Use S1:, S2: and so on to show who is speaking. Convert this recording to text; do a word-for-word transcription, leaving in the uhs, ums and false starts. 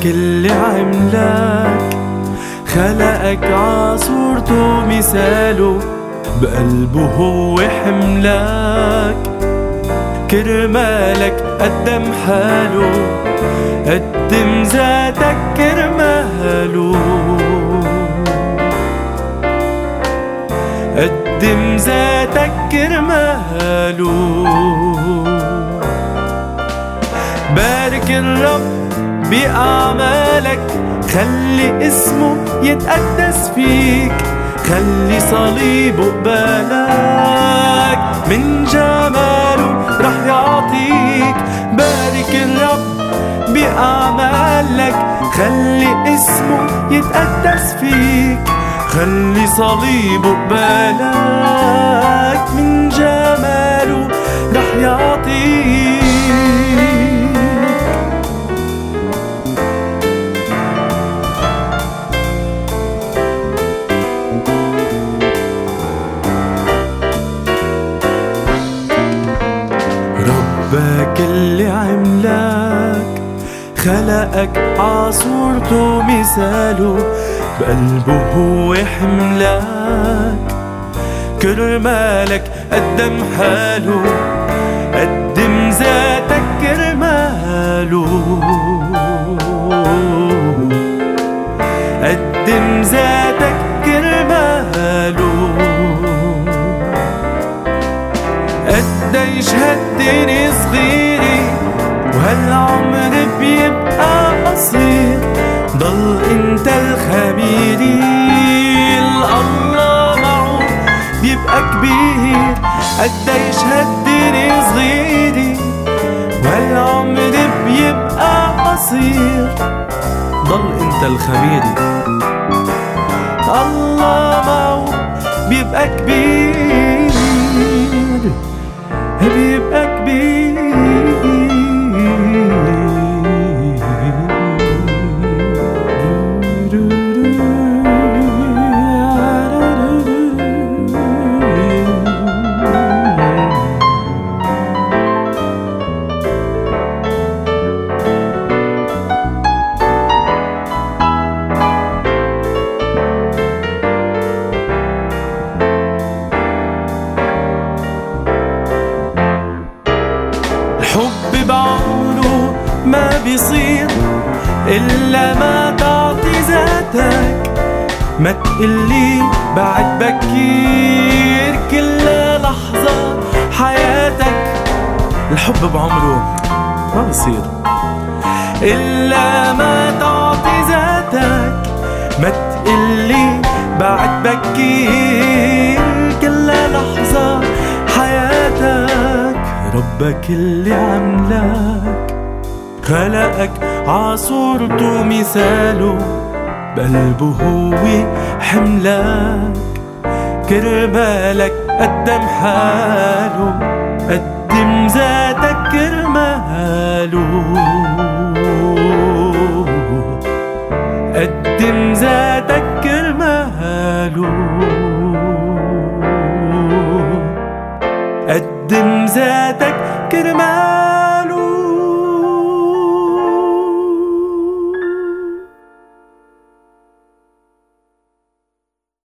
S1: ربك اللي عملك خلقك عصورته مثاله، بقلبه هو حملك، كرمالك قدم حاله، قدم ذاتك كرماله، قدم ذاتك كرماله. بارك الرب بأعمالك، خلي اسمه يتقدس فيك، خلي صليبه قبالك، من جماله رح يعطيك. بارك الرب بأعمالك، خلي اسمه يتقدس فيك، خلي صليبه قبالك، من جماله رح يعطيك. ربك اللي عملك خلقك عصورته مثاله، بقلبه هو حملك، كرمالك قدم حاله، قدم ذاتك كرماله، قدم ذاتك كرماله. قديش هالدنيا صغيرة وهالعمر بيبقى قصير، ضل انت الخبير، الله معه بيبقى كبير. قديش هالدنيا صغيرة وهالعمر بيبقى قصير، ضل انت الخبير، الله معه بيبقى كبير، بيبقى كبير. الحب بعمره ما بيصير إلا ما تعطي ذاتك، ما تقلي بعد بكير كل لحظة حياتك. الحب بعمره ما بيصير إلا ما تعطي ذاتك، ما تقلي بعد بكير كل لحظة حياتك. ربك اللي عملك خلقك عصورته مثاله، بقلبه هو حملك، كرمالك قدم حاله، قدم ذاتك كرماله، قدم ذاتك كرماله، قدم ذاتك كرماله.